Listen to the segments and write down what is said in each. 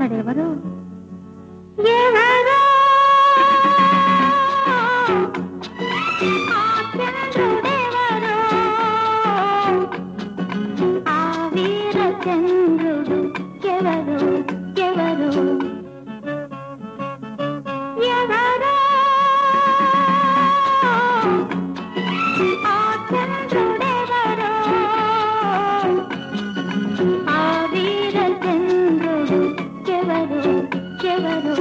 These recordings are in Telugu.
మరెవరు ఎవరో ఆ చంద్రుడెవరో ఆ వీర చంద్రుడు ఎవరు ఎవరు ఎవరో ఆ చంద్రుడెవరో ఆ వీర చంద్రుడు ఎవరు ఎవరు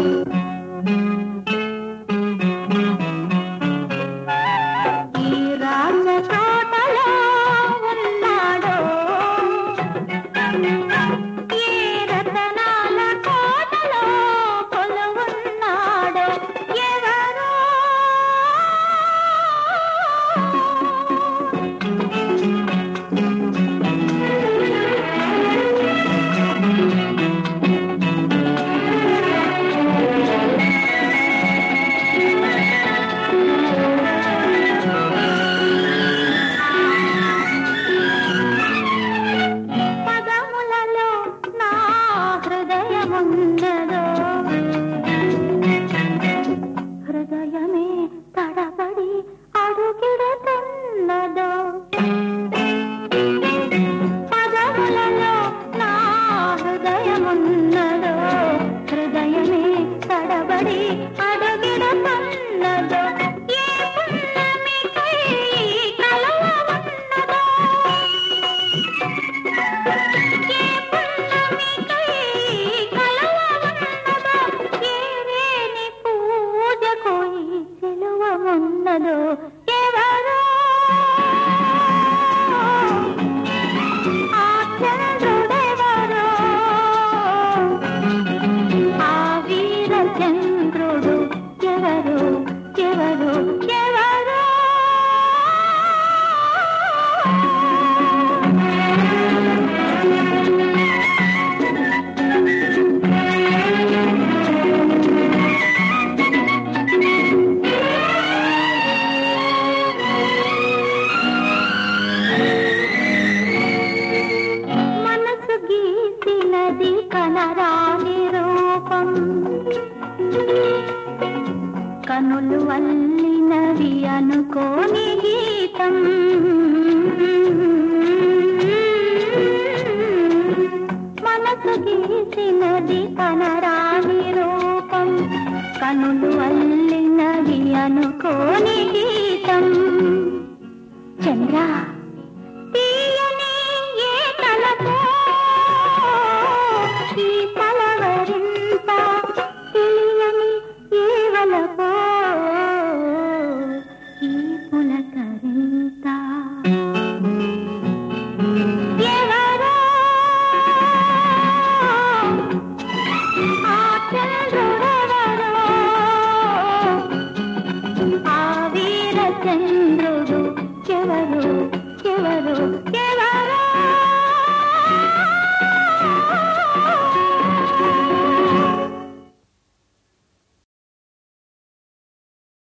ఈ రాజ తోటలో ఉన్నాడో ఏ రతనాల కోటలో కొలువున్నాడో ఎవరో పదములలో నా హృదయమున్నదో హృదయమే తడబడి అడుగిడుతున్నదో పదములలో నా హృదయమున్నదో హృదయమే తడబడి అడుగిడుతున్నదో ఏ పున్నమికై కలవ ఉన్నదో ఏ పున్నమికై కలవ ఉన్నదో ఏ రేని పూజకు ఈ సిలువ ఉన్నదో ఎవరో ఆ చంద్రుడెవరో ఆ వీర చంద్రుడు ఎవరు ఎవరు ఎవరో మనసు గీసినది కనరాని రూపం కనులు అల్లినవి అనుకోని గీతం మనసు గీసినది కనరాని రూపం కనులు అల్లినవి అనుకోని గీతం చంద్ర